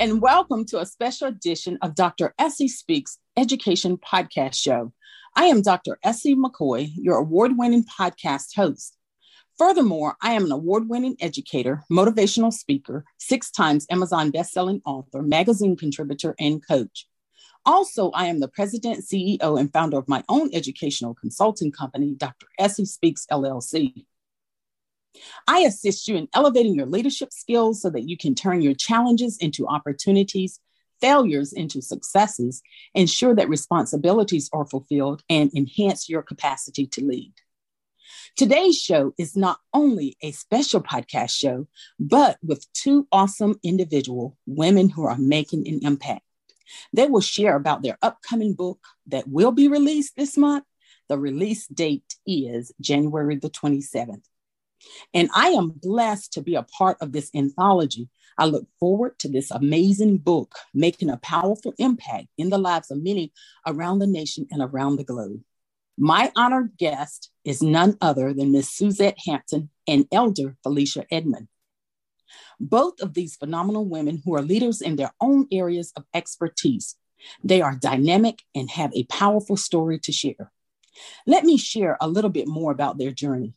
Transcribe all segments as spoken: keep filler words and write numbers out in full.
and welcome to a special edition of Doctor Essie Speaks Education Podcast Show. I am Doctor Essie McCoy, your award-winning podcast host. Furthermore, I am an award-winning educator, motivational speaker, six times Amazon bestselling author, magazine contributor, and coach. Also, I am the president, C E O, and founder of my own educational consulting company, Doctor Essie Speaks L L C. I assist you in elevating your leadership skills so that you can turn your challenges into opportunities, failures into successes, ensure that responsibilities are fulfilled, and enhance your capacity to lead. Today's show is not only a special podcast show, but with two awesome individual women who are making an impact. They will share about their upcoming book that will be released this month. The release date is January the twenty-seventh. And I am blessed to be a part of this anthology. I look forward to this amazing book making a powerful impact in the lives of many around the nation and around the globe. My honored guest is none other than Miss Suzette Hampton and Elder Felicia Edmond. Both of these phenomenal women who are leaders in their own areas of expertise. They are dynamic and have a powerful story to share. Let me share a little bit more about their journey.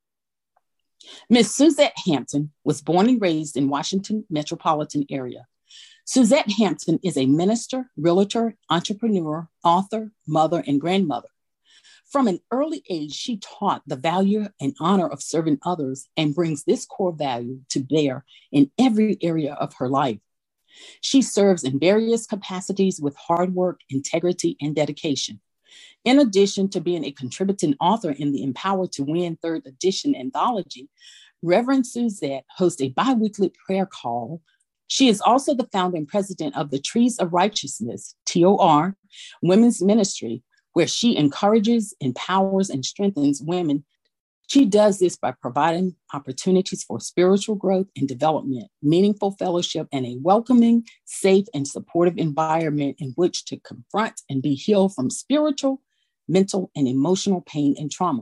Miss Suzette Hampton was born and raised in Washington metropolitan area. Suzette Hampton is a minister, realtor, entrepreneur, author, mother, and grandmother. From an early age, she taught the value and honor of serving others and brings this core value to bear in every area of her life. She serves in various capacities with hard work, integrity, and dedication. In addition to being a contributing author in the Empower to Win third edition anthology, Reverend Suzette hosts a biweekly prayer call. She is also the founder and president of the Trees of Righteousness, T O R, women's ministry, where she encourages, empowers, and strengthens women. She does this by providing opportunities for spiritual growth and development, meaningful fellowship, and a welcoming, safe, and supportive environment in which to confront and be healed from spiritual, mental, and emotional pain and trauma.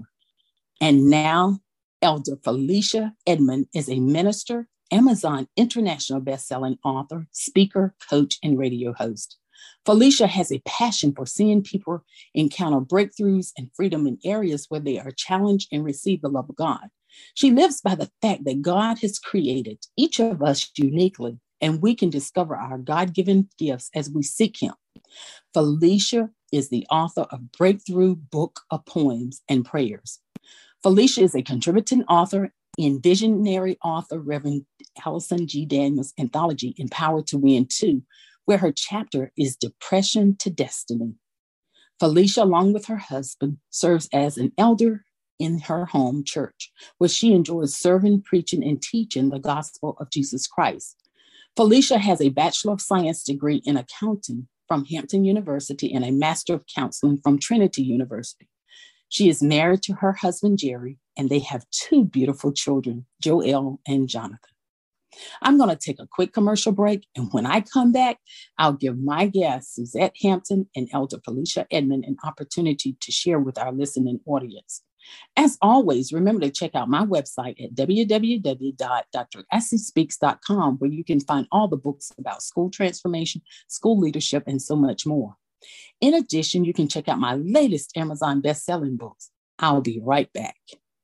And now, Elder Felicia Edmond is a minister, Amazon international bestselling author, speaker, coach, and radio host. Felicia has a passion for seeing people encounter breakthroughs and freedom in areas where they are challenged and receive the love of God. She lives by the fact that God has created each of us uniquely, and we can discover our God-given gifts as we seek Him. Felicia is the author of Breakthrough Book of Poems and Prayers. Felicia is a contributing author in visionary author Reverend Allison G. Daniels' anthology, Empower to Win two, where her chapter is Depression to Destiny. Felicia, along with her husband, serves as an elder in her home church, where she enjoys serving, preaching, and teaching the gospel of Jesus Christ. Felicia has a Bachelor of Science degree in accounting from Hampton University and a Master of Counseling from Trinity University. She is married to her husband, Jerry, and they have two beautiful children, Joel and Jonathan. I'm going to take a quick commercial break, and when I come back, I'll give my guests, Suzette Hampton and Elder Felicia Edmond, an opportunity to share with our listening audience. As always, remember to check out my website at w w w dot d r essie speaks dot com, where you can find all the books about school transformation, school leadership, and so much more. In addition, you can check out my latest Amazon best-selling books. I'll be right back.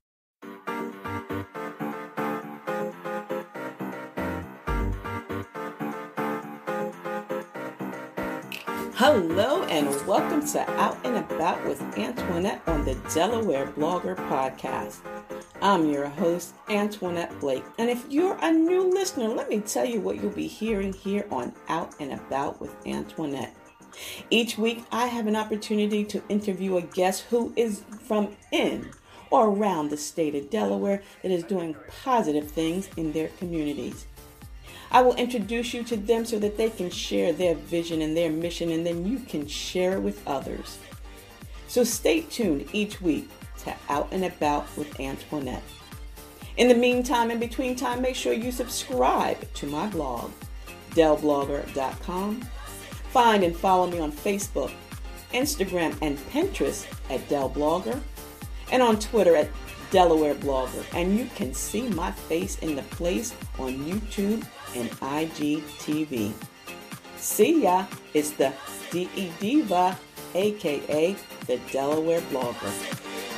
Hello and welcome to Out and About with Antoinette on the Delaware Blogger Podcast. I'm your host, Antoinette Blake, and if you're a new listener, let me tell you what you'll be hearing here on Out and About with Antoinette. Each week, I have an opportunity to interview a guest who is from in or around the state of Delaware that is doing positive things in their communities. I will introduce you to them so that they can share their vision and their mission, and then you can share it with others. So stay tuned each week to Out and About with Antoinette. In the meantime, in between time, make sure you subscribe to my blog, del blogger dot com. Find and follow me on Facebook, Instagram, and Pinterest at Del Blogger, and on Twitter at Delaware Blogger. And you can see my face in the place on YouTube and I G T V. See ya. It's the D E Diva, aka the Delaware Blogger.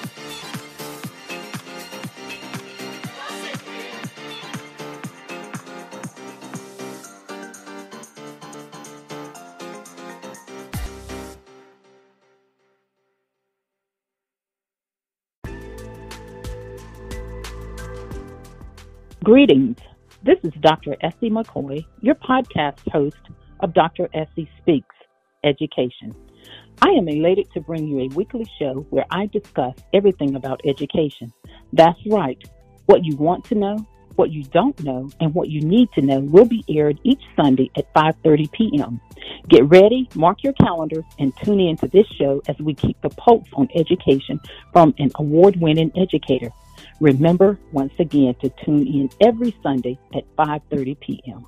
Greetings. This is Doctor Essie McCoy, your podcast host of Doctor Essie Speaks Education. I am elated to bring you a weekly show where I discuss everything about education. That's right. What you want to know, what you don't know, and what you need to know will be aired each Sunday at five thirty p.m. Get ready, mark your calendars, and tune in to this show as we keep the pulse on education from an award-winning educator. Remember, once again, to tune in every Sunday at five thirty p.m.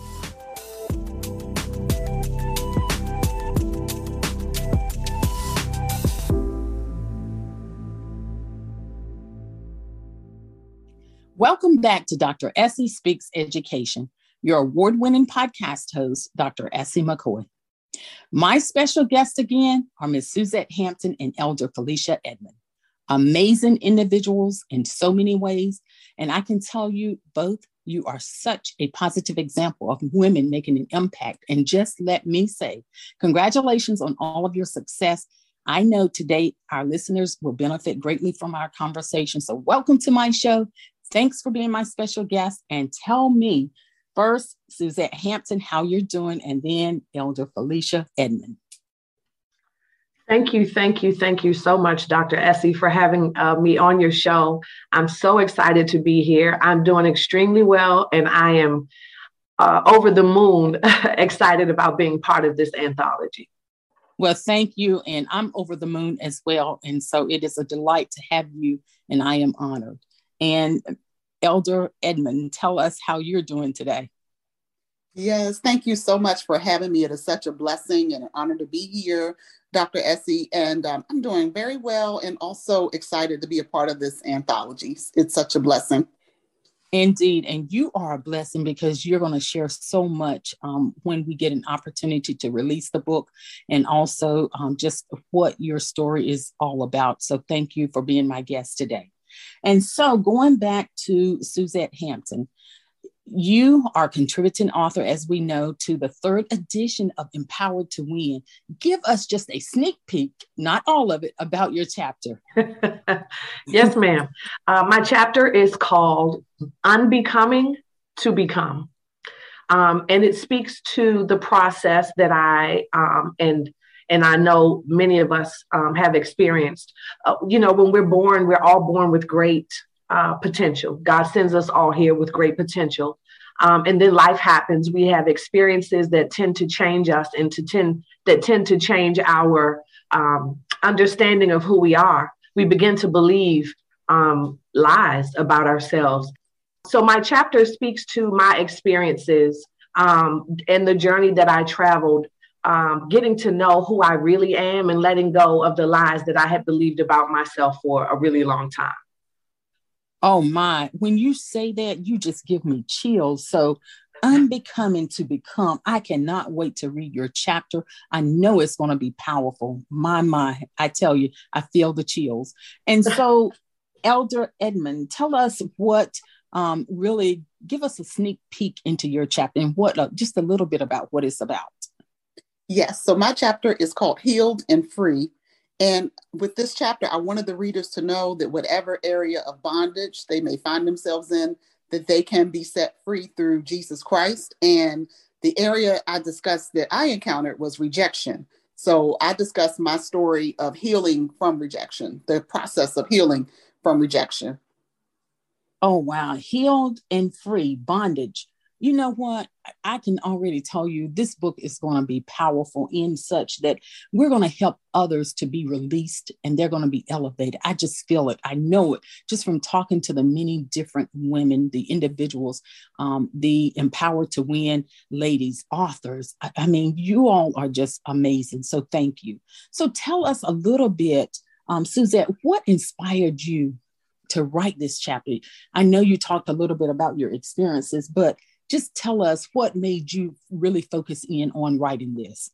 Welcome back to Doctor Essie Speaks Education, your award-winning podcast host, Doctor Essie McCoy. My special guests again are Miz Suzette Hampton and Elder Felicia Edmond. Amazing individuals in so many ways. And I can tell you both, you are such a positive example of women making an impact. And just let me say, congratulations on all of your success. I know today our listeners will benefit greatly from our conversation. So welcome to my show. Thanks for being my special guest. And tell me first, Suzette Hampton, how you're doing, and then Elder Felicia Edmond. Thank you, thank you, thank you so much, Doctor Essie, for having uh, me on your show. I'm so excited to be here. I'm doing extremely well, and I am uh, over the moon excited about being part of this anthology. Well, thank you, and I'm over the moon as well, and so it is a delight to have you, and I am honored. And Elder Edmond, tell us how you're doing today. Yes, thank you so much for having me. It is such a blessing and an honor to be here, Doctor Essie, and um, I'm doing very well and also excited to be a part of this anthology. It's such a blessing. Indeed, and you are a blessing because you're going to share so much um, when we get an opportunity to release the book, and also um, just what your story is all about. So thank you for being my guest today. And so going back to Suzette Hampton, you are contributing author, as we know, to the third edition of Empowered to Win. Give us just a sneak peek, not all of it, about your chapter. Yes, ma'am. Uh, my chapter is called Unbecoming to Become. Um, and it speaks to the process that I, um, and and I know many of us um, have experienced. Uh, you know, when we're born, we're all born with great Uh, potential. God sends us all here with great potential. Um, and then life happens. We have experiences that tend to change us and to tend that tend to change our um, understanding of who we are. We begin to believe um, lies about ourselves. So my chapter speaks to my experiences um, and the journey that I traveled, um, getting to know who I really am and letting go of the lies that I had believed about myself for a really long time. Oh my, when you say that, you just give me chills. So unbecoming to become, I cannot wait to read your chapter. I know it's going to be powerful. My, my, I tell you, I feel the chills. And so Elder Edmond, tell us what um, really, give us a sneak peek into your chapter and what, uh, just a little bit about what it's about. Yes, so my chapter is called Healed and Free. And with this chapter, I wanted the readers to know that whatever area of bondage they may find themselves in, that they can be set free through Jesus Christ. And the area I discussed that I encountered was rejection. So I discussed my story of healing from rejection, the process of healing from rejection. Oh, wow. Healed and free, bondage. You know what? I can already tell you this book is going to be powerful in such that we're going to help others to be released and they're going to be elevated. I just feel it. I know it just from talking to the many different women, the individuals, um, the Empowered to Win ladies, authors. I, I mean, you all are just amazing. So thank you. So tell us a little bit, um, Suzette, what inspired you to write this chapter? I know you talked a little bit about your experiences, but just tell us what made you really focus in on writing this.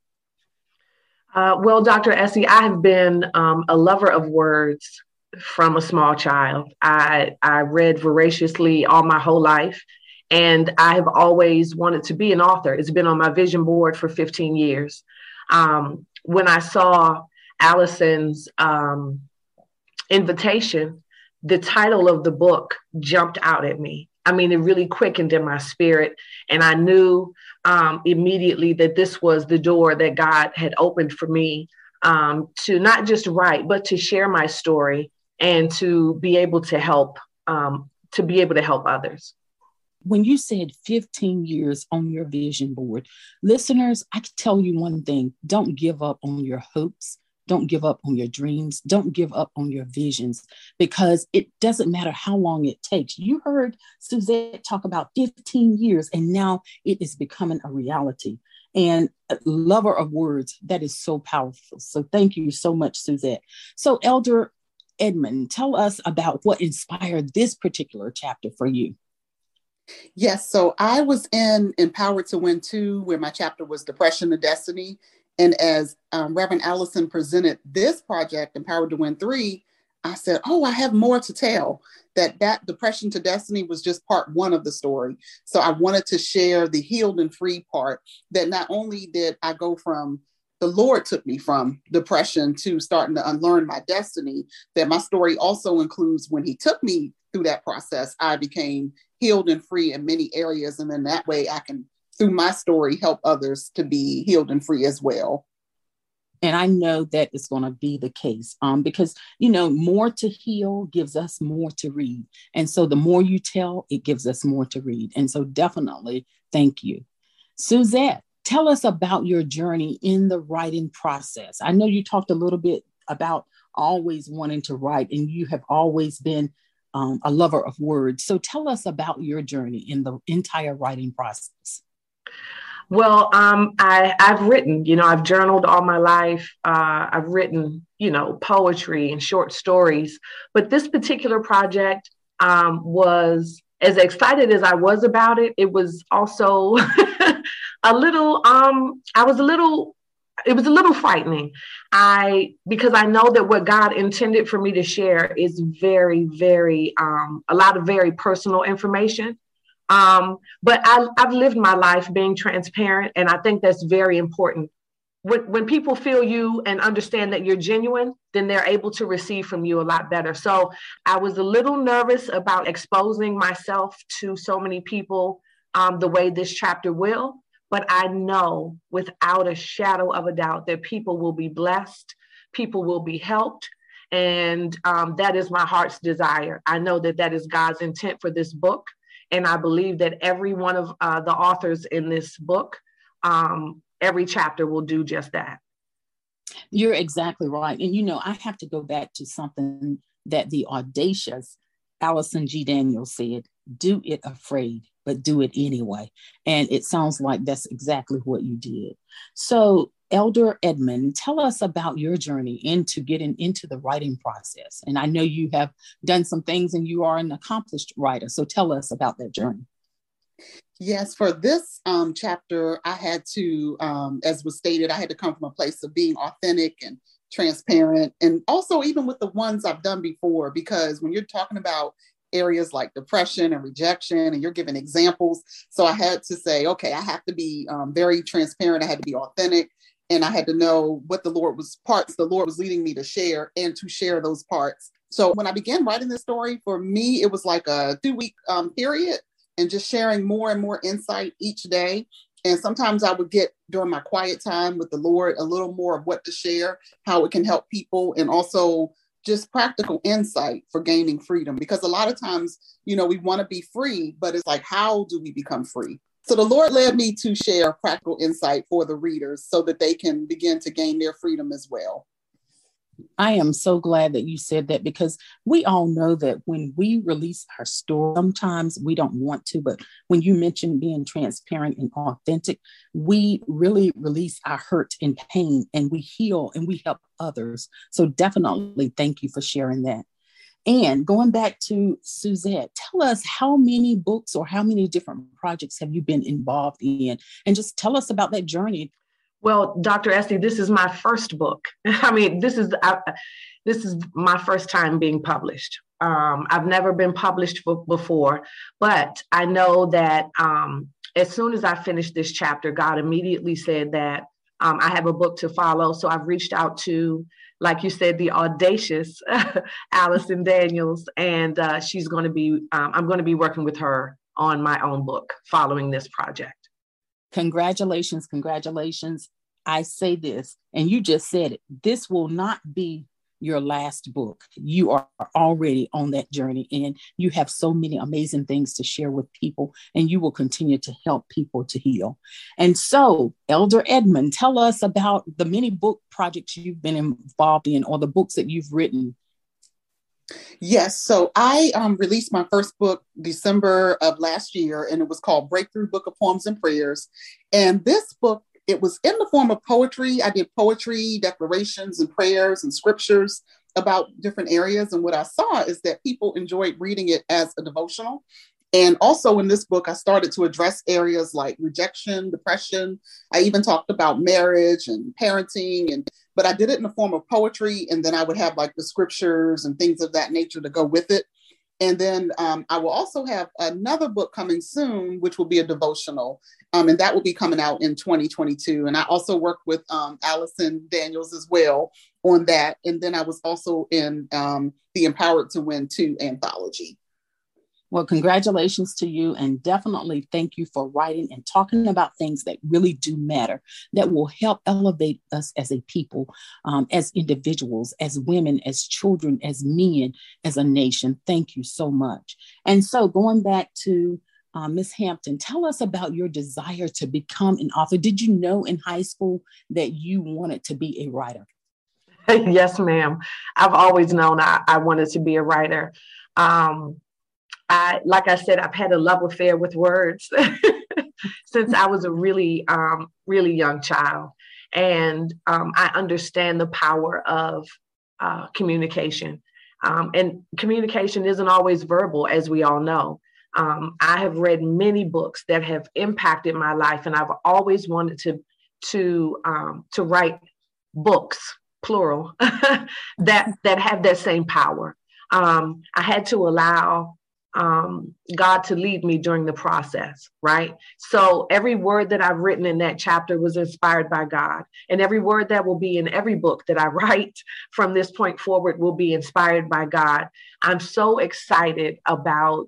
Uh, well, Doctor Essie, I have been um, a lover of words from a small child. I, I read voraciously all my whole life, and I have always wanted to be an author. It's been on my vision board for fifteen years. Um, when I saw Allison's um, invitation, the title of the book jumped out at me. I mean, it really quickened in my spirit. And I knew um, immediately that this was the door that God had opened for me um, to not just write, but to share my story and to be able to help, um, to be able to help others. When you said fifteen years on your vision board, listeners, I can tell you one thing: don't give up on your hopes. Don't give up on your dreams. Don't give up on your visions, because it doesn't matter how long it takes. You heard Suzette talk about fifteen years, and now it is becoming a reality. And a lover of words, that is so powerful. So thank you so much, Suzette. So Elder Edmond, tell us about what inspired this particular chapter for you. Yes, so I was in Empowered to Win two, where my chapter was Depression to Destiny. And as um, Reverend Allison presented this project, Empowered to Win three, I said, oh, I have more to tell. That that Depression to Destiny was just part one of the story. So I wanted to share the healed and free part, that not only did I go from, the Lord took me from depression to starting to unlearn my destiny, that my story also includes when he took me through that process, I became healed and free in many areas. And then that way I can, through my story, help others to be healed and free as well. And I know that is going to be the case um, because, you know, more to heal gives us more to read. And so the more you tell, it gives us more to read. And so definitely thank you. Suzette, tell us about your journey in the writing process. I know you talked a little bit about always wanting to write, and you have always been um, a lover of words. So tell us about your journey in the entire writing process. Well, um, I, I've written, you know, I've journaled all my life. Uh, I've written, you know, poetry and short stories. But this particular project um, was, as excited as I was about it, it was also a little, um, I was a little, it was a little frightening. I, because I know that what God intended for me to share is very, very, um, a lot of very personal information. Um, but I, I've lived my life being transparent, and I think that's very important. When, when people feel you and understand that you're genuine, then they're able to receive from you a lot better. So I was a little nervous about exposing myself to so many people um, the way this chapter will, but I know without a shadow of a doubt that people will be blessed, people will be helped, and um, that is my heart's desire. I know that that is God's intent for this book. And I believe that every one of uh, the authors in this book, um, every chapter will do just that. You're exactly right. And, you know, I have to go back to something that the audacious Allison G. Daniels said: do it afraid, but do it anyway. And it sounds like that's exactly what you did. So, Elder Edmond, tell us about your journey into getting into the writing process. And I know you have done some things and you are an accomplished writer. So tell us about that journey. Yes, for this um, chapter, I had to, um, as was stated, I had to come from a place of being authentic and transparent. And also even with the ones I've done before, because when you're talking about areas like depression and rejection, and you're giving examples. So I had to say, okay, I have to be um, very transparent. I had to be authentic. And I had to know what the Lord was, parts the Lord was leading me to share, and to share those parts. So when I began writing this story, for me, it was like a two week um, period, and just sharing more and more insight each day. And sometimes I would get, during my quiet time with the Lord, a little more of what to share, how it can help people, and also just practical insight for gaining freedom. Because a lot of times, you know, we want to be free, but it's like, how do we become free? So the Lord led me to share practical insight for the readers so that they can begin to gain their freedom as well. I am so glad that you said that, because we all know that when we release our story, sometimes we don't want to, but when you mentioned being transparent and authentic, we really release our hurt and pain, and we heal and we help others. So definitely thank you for sharing that. And going back to Suzette, tell us how many books or how many different projects have you been involved in? And just tell us about that journey. Well, Doctor Essie, this is my first book. I mean, this is I, this is my first time being published. Um, I've never been published before, but I know that um, as soon as I finished this chapter, God immediately said that um, I have a book to follow. So I've reached out to, like you said, the audacious Allison Daniels, and uh, she's going to be, um, I'm going to be working with her on my own book following this project. Congratulations, congratulations. I say this, and you just said it, this will not be your last book. You are already on that journey, and you have so many amazing things to share with people, and you will continue to help people to heal. And so, Elder Edmond, tell us about the many book projects you've been involved in, or the books that you've written. Yes, so I um, released my first book December of last year, and it was called Breakthrough Book of Poems and Prayers. And this book, it was in the form of poetry. I did poetry, declarations, and prayers and scriptures about different areas. And what I saw is that people enjoyed reading it as a devotional. And also in this book, I started to address areas like rejection, depression. I even talked about marriage and parenting, and but I did it in the form of poetry. And then I would have like the scriptures and things of that nature to go with it. And then um, I will also have another book coming soon, which will be a devotional. Um, and that will be coming out in twenty twenty-two. And I also worked with um, Allison Daniels as well on that. And then I was also in um, the Empowered to Win two anthology. Well, congratulations to you, and definitely thank you for writing and talking about things that really do matter, that will help elevate us as a people, um, as individuals, as women, as children, as men, as a nation. Thank you so much. And so going back to uh, Miz Hampton, tell us about your desire to become an author. Did you know in high school that you wanted to be a writer? Yes, ma'am. I've always known I, I wanted to be a writer. Um, I, like I said, I've had a love affair with words since I was a really, um, really young child. And um, I understand the power of uh, communication. Um, and communication isn't always verbal, as we all know. Um, I have read many books that have impacted my life, and I've always wanted to, to, um, to write books, plural, that, that have that same power. Um, I had to allow um, God to lead me during the process, right? So every word that I've written in that chapter was inspired by God. And every word that will be in every book that I write from this point forward will be inspired by God. I'm so excited about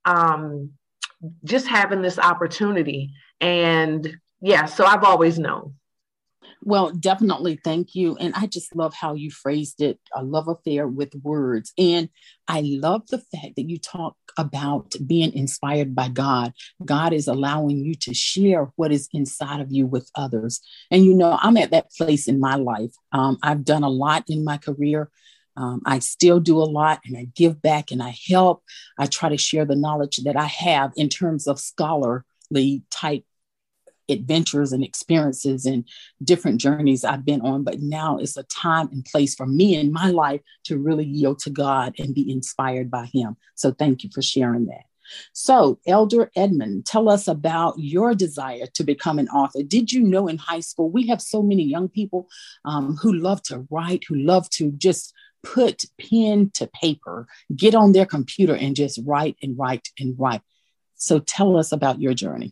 um, just having this opportunity. And yeah, so I've always known. Well, definitely. Thank you. And I just love how you phrased it, a love affair with words. And I love the fact that you talk about being inspired by God. God is allowing you to share what is inside of you with others. And, you know, I'm at that place in my life. Um, I've done a lot in my career. Um, I still do a lot, and I give back and I help. I try to share the knowledge that I have in terms of scholarly type adventures and experiences and different journeys I've been on. But now it's a time and place for me in my life to really yield to God and be inspired by him. So thank you for sharing that. So Elder Edmond, tell us about your desire to become an author. Did you know in high school, we have so many young people um, who love to write, who love to just put pen to paper, get on their computer and just write and write and write. So tell us about your journey.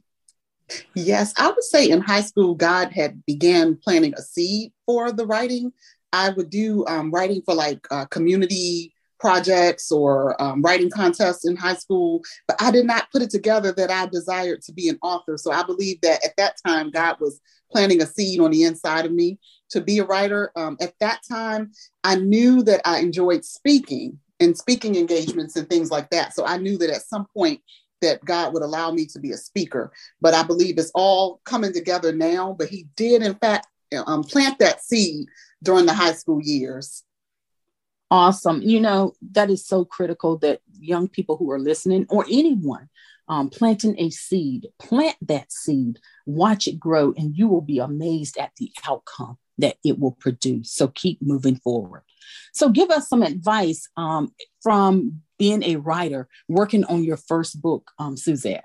Yes, I would say in high school, God had began planting a seed for the writing. I would do um, writing for like uh, community projects or um, writing contests in high school, but I did not put it together that I desired to be an author. So I believe that at that time, God was planting a seed on the inside of me to be a writer. Um, at that time, I knew that I enjoyed speaking and speaking engagements and things like that. So I knew that at some point, that God would allow me to be a speaker. But I believe it's all coming together now. But he did, in fact, um, plant that seed during the high school years. Awesome. You know, that is so critical that young people who are listening, or anyone um, planting a seed, plant that seed, watch it grow, and you will be amazed at the outcome that it will produce. So keep moving forward. So give us some advice um, from being a writer, working on your first book, um, Suzette?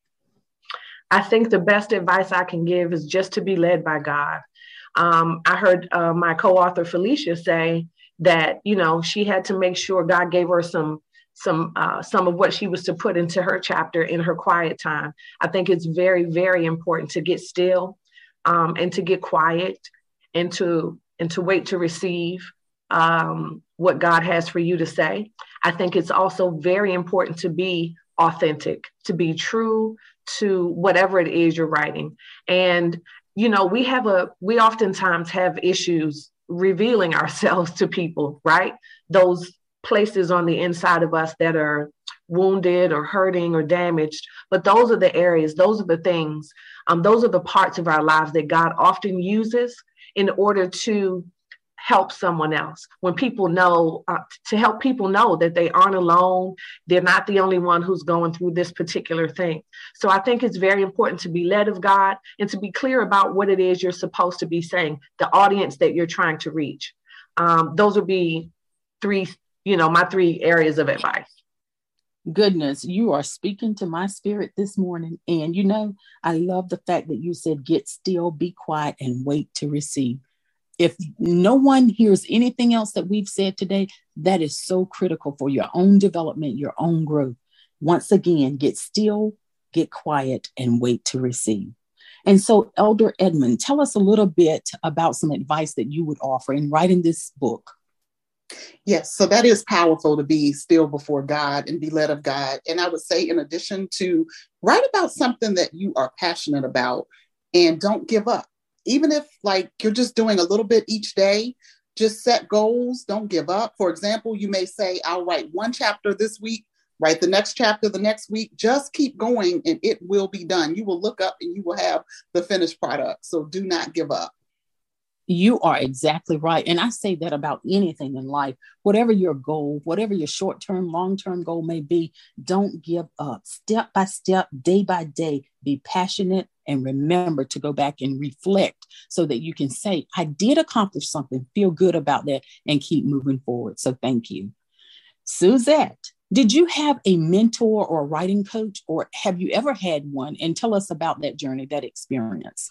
I think the best advice I can give is just to be led by God. Um, I heard uh, my co-author Felicia say that, you know, she had to make sure God gave her some some uh, some of what she was to put into her chapter in her quiet time. I think it's very, very important to get still um, and to get quiet and to and to wait to receive um, what God has for you to say. I think it's also very important to be authentic, to be true to whatever it is you're writing. And, you know, we have a, we oftentimes have issues revealing ourselves to people, right? Those places on the inside of us that are wounded or hurting or damaged. But those are the areas, those are the things, um, those are the parts of our lives that God often uses in order to help someone else. When people know, uh, to help people know that they aren't alone, they're not the only one who's going through this particular thing. So I think it's very important to be led of God and to be clear about what it is you're supposed to be saying, the audience that you're trying to reach. Um, those would be three, you know, my three areas of advice. Goodness, you are speaking to my spirit this morning. And, you know, I love the fact that you said, get still, be quiet, and wait to receive. If no one hears anything else that we've said today, that is so critical for your own development, your own growth. Once again, get still, get quiet, and wait to receive. And so, Elder Edmond, tell us a little bit about some advice that you would offer in writing this book. Yes, so that is powerful to be still before God and be led of God. And I would say, in addition, to write about something that you are passionate about and don't give up. Even if like you're just doing a little bit each day, just set goals, don't give up. For example, you may say, I'll write one chapter this week, write the next chapter the next week, just keep going and it will be done. You will look up and you will have the finished product. So do not give up. You are exactly right. And I say that about anything in life, whatever your goal, whatever your short-term, long-term goal may be, don't give up. Step by step, day by day, be passionate and remember to go back and reflect so that you can say, I did accomplish something, feel good about that, and keep moving forward. So thank you. Suzette, did you have a mentor or a writing coach, or have you ever had one? And tell us about that journey, that experience.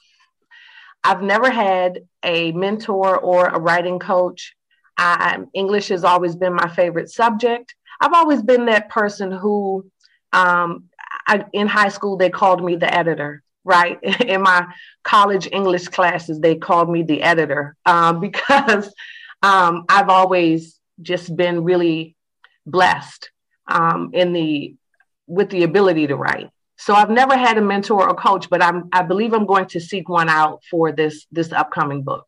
I've never had a mentor or a writing coach. I, English has always been my favorite subject. I've always been that person who, um, I, in high school, they called me the editor, right? In my college English classes, they called me the editor uh, because um, I've always just been really blessed um, in the with the ability to write. So I've never had a mentor or coach, but I'm, I believe I'm going to seek one out for this, this upcoming book.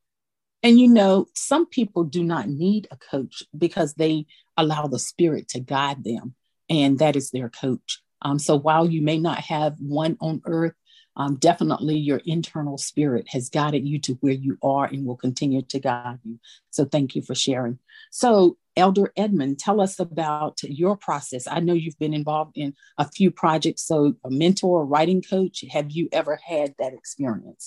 And, you know, some people do not need a coach because they allow the Spirit to guide them, and that is their coach. Um, so while you may not have one on earth, um, definitely your internal spirit has guided you to where you are and will continue to guide you. So thank you for sharing. So Elder Edmond, tell us about your process. I know you've been involved in a few projects. So a mentor, a writing coach, have you ever had that experience?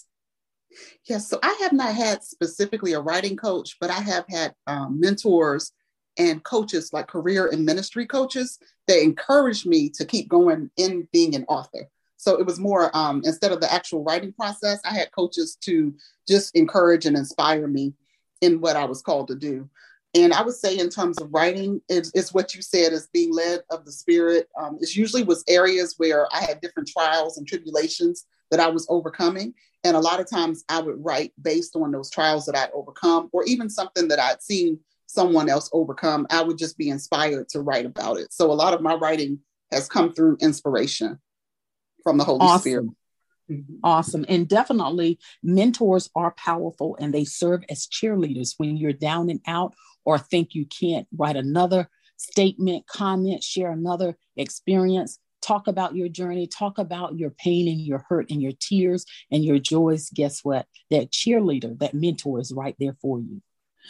Yes, so I have not had specifically a writing coach, but I have had um, mentors and coaches, like career and ministry coaches, that encouraged me to keep going in being an author. So it was more, um, instead of the actual writing process, I had coaches to just encourage and inspire me in what I was called to do. And I would say in terms of writing, it's, it's what you said, is being led of the Spirit. Um, it usually was areas where I had different trials and tribulations that I was overcoming. And a lot of times I would write based on those trials that I'd overcome, or even something that I'd seen someone else overcome. I would just be inspired to write about it. So a lot of my writing has come through inspiration from the Holy Awesome. Spirit. Mm-hmm. Awesome. And definitely mentors are powerful, and they serve as cheerleaders when you're down and out or think you can't write another statement, comment, share another experience. Talk about your journey, talk about your pain and your hurt and your tears and your joys. Guess what? That cheerleader, that mentor is right there for you.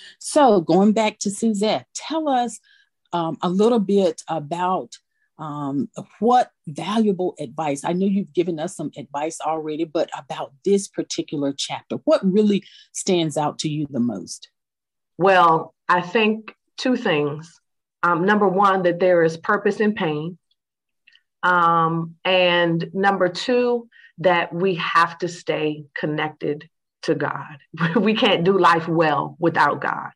So going back to Suzette, tell us um, a little bit about um, what valuable advice. I know you've given us some advice already, but about this particular chapter, what really stands out to you the most? Well, I think two things. Um, number one, that there is purpose in pain. Um, and number two, that we have to stay connected to God. We can't do life well without God.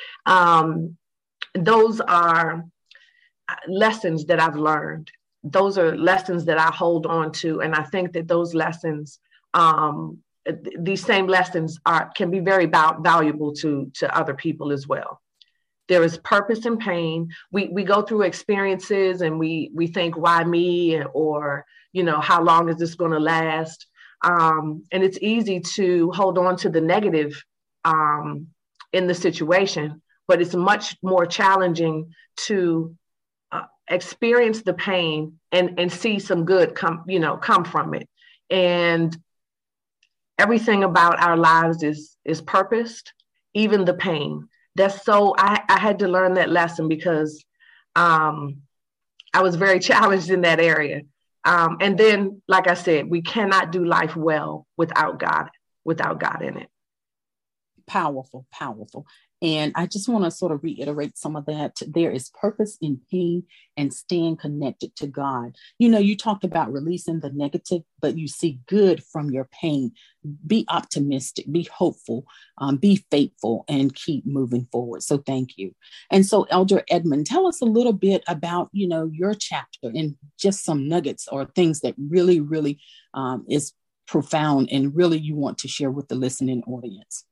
Um, those are lessons that I've learned. Those are lessons that I hold on to. And I think that those lessons, um, th- these same lessons are can be very val- valuable to, to other people as well. There is purpose in pain. We we go through experiences and we we think, why me? Or, you know, how long is this going to last? Um, and it's easy to hold on to the negative um, in the situation, but it's much more challenging to uh, experience the pain and and see some good come, you know, come from it. And everything about our lives is is purposed, even the pain. That's so, I, I had to learn that lesson because um, I was very challenged in that area. Um, and then, like I said, we cannot do life well without God, without God in it. Powerful, powerful. And I just want to sort of reiterate some of that. There is purpose in pain and staying connected to God. You know, you talked about releasing the negative, but you see good from your pain. Be optimistic, be hopeful, um, be faithful, and keep moving forward. So thank you. And so Elder Edmond, tell us a little bit about, you know, your chapter and just some nuggets or things that really, really um, is profound and really you want to share with the listening audience.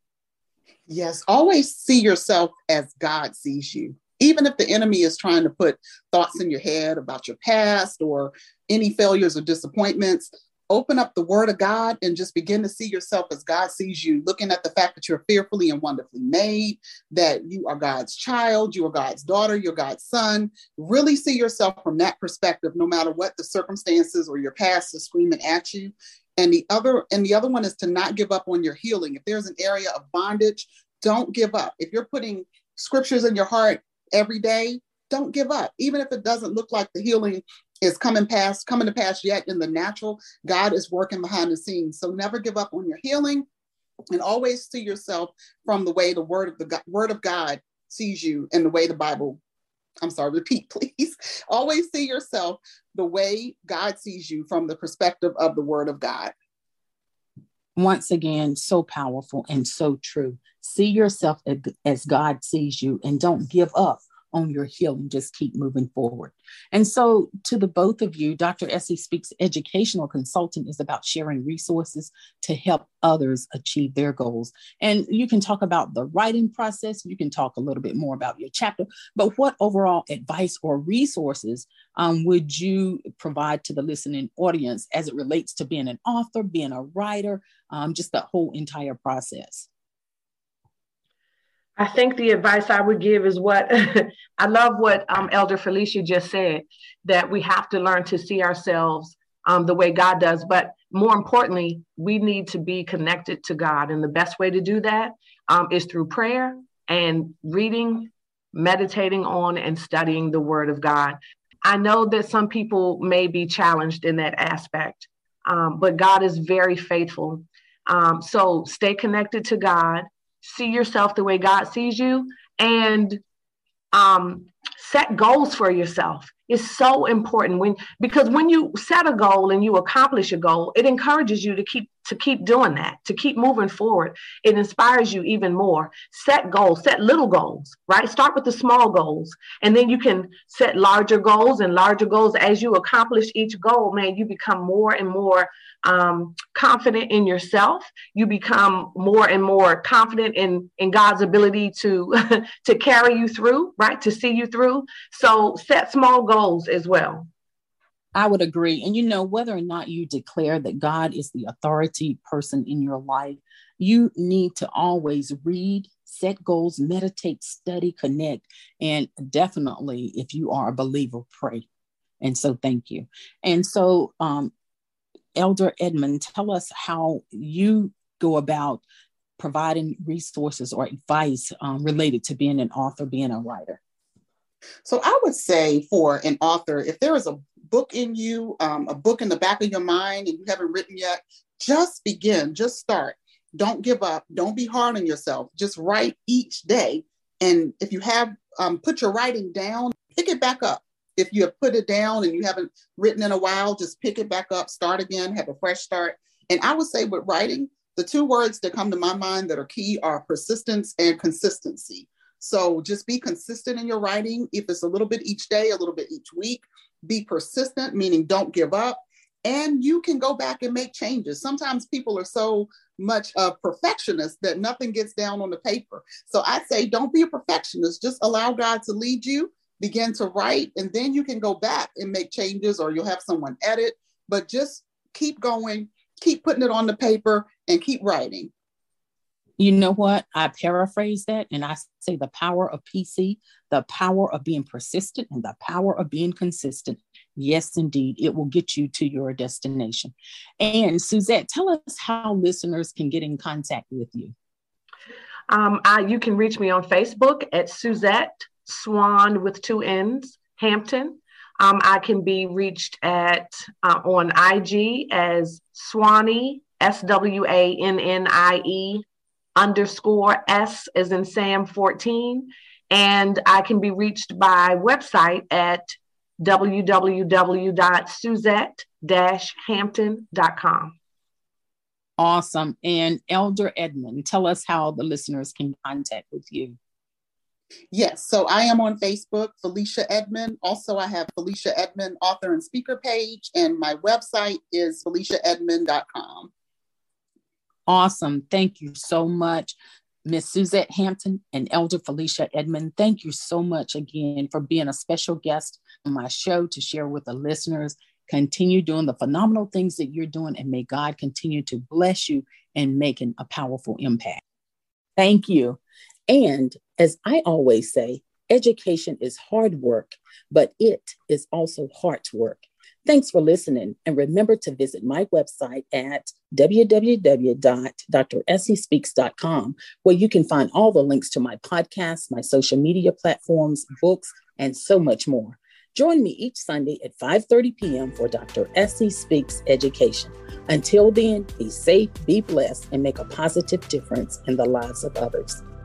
Yes, always see yourself as God sees you. Even if the enemy is trying to put thoughts in your head about your past or any failures or disappointments, open up the Word of God and just begin to see yourself as God sees you, looking at the fact that you're fearfully and wonderfully made, that you are God's child, you are God's daughter, you're God's son. Really see yourself from that perspective, no matter what the circumstances or your past is screaming at you. And the other, and the other one is to not give up on your healing. If there's an area of bondage, don't give up. If you're putting scriptures in your heart every day, don't give up. Even if it doesn't look like the healing is coming past, coming to pass yet in the natural, God is working behind the scenes. So never give up on your healing, and always see yourself from the way the word of the God, word of God sees you, and the way the Bible, I'm sorry, repeat, please. Always see yourself the way God sees you, from the perspective of the Word of God. Once again, so powerful and so true. See yourself as God sees you, and don't give up on your healing. Just keep moving forward. And so to the both of you, Doctor Essie Speaks Educational Consultant is about sharing resources to help others achieve their goals. And you can talk about the writing process. You can talk a little bit more about your chapter, but what overall advice or resources um, would you provide to the listening audience as it relates to being an author, being a writer, um, just the whole entire process? I think the advice I would give is what I love what um, Elder Felicia just said, that we have to learn to see ourselves um, the way God does. But more importantly, we need to be connected to God. And the best way to do that um, is through prayer and reading, meditating on, and studying the Word of God. I know that some people may be challenged in that aspect, um, but God is very faithful. Um, so stay connected to God. See yourself the way God sees you, and um, set goals for yourself. It's so important when, because when you set a goal and you accomplish a goal, it encourages you to keep to keep doing that, to keep moving forward. It inspires you even more. Set goals, set little goals, right? Start with the small goals, and then you can set larger goals and larger goals. As you accomplish each goal, man, you become more and more um, confident in yourself. You become more and more confident in, in God's ability to, to carry you through, right? To see you through. So set small goals as well. I would agree. And you know, whether or not you declare that God is the authority person in your life, you need to always read, set goals, meditate, study, connect, and definitely, if you are a believer, pray. And so thank you. And so, um, Elder Edmond, tell us how you go about providing resources or advice um, related to being an author, being a writer. So I would say for an author, if there is a book in you, um, a book in the back of your mind and you haven't written yet, just begin, just start. Don't give up. Don't be hard on yourself. Just write each day. And if you have, um, put your writing down pick it back up. If you have put it down and you haven't written in a while, just pick it back up, start again, have a fresh start. And I would say with writing, the two words that come to my mind that are key are persistence and consistency. So just be consistent in your writing. If it's a little bit each day, a little bit each week, be persistent, meaning don't give up. And you can go back and make changes. Sometimes people are so much a perfectionist that nothing gets down on the paper. So I say, don't be a perfectionist. Just allow God to lead you, begin to write, and then you can go back and make changes, or you'll have someone edit, but just keep going, keep putting it on the paper and keep writing. You know what? I paraphrase that and I say the power of P C, the power of being persistent, and the power of being consistent. Yes, indeed, it will get you to your destination. And Suzette, tell us how listeners can get in contact with you. Um, I, you can reach me on Facebook at Suzette Swan with two N's, Hampton. Um, I can be reached at uh, on I G as Swannie, S W A N N I E underscore S as in Sam fourteen. And I can be reached by website at w w w dot suzette dash hampton dot com. Awesome. And Elder Edmond, tell us how the listeners can contact with you. Yes, so I am on Facebook, Felicia Edmond. Also, I have Felicia Edmond author and speaker page, and my website is felicia edmond dot com. Awesome. Thank you so much, Miss Suzette Hampton and Elder Felicia Edmond. Thank you so much again for being a special guest on my show to share with the listeners. Continue doing the phenomenal things that you're doing, and may God continue to bless you and making a powerful impact. Thank you. And as I always say, education is hard work, but it is also heart work. Thanks for listening. And remember to visit my website at w w w dot dr essie speaks dot com, where you can find all the links to my podcasts, my social media platforms, books, and so much more. Join me each Sunday at five thirty p.m. for Doctor Essie Speaks Education. Until then, be safe, be blessed, and make a positive difference in the lives of others.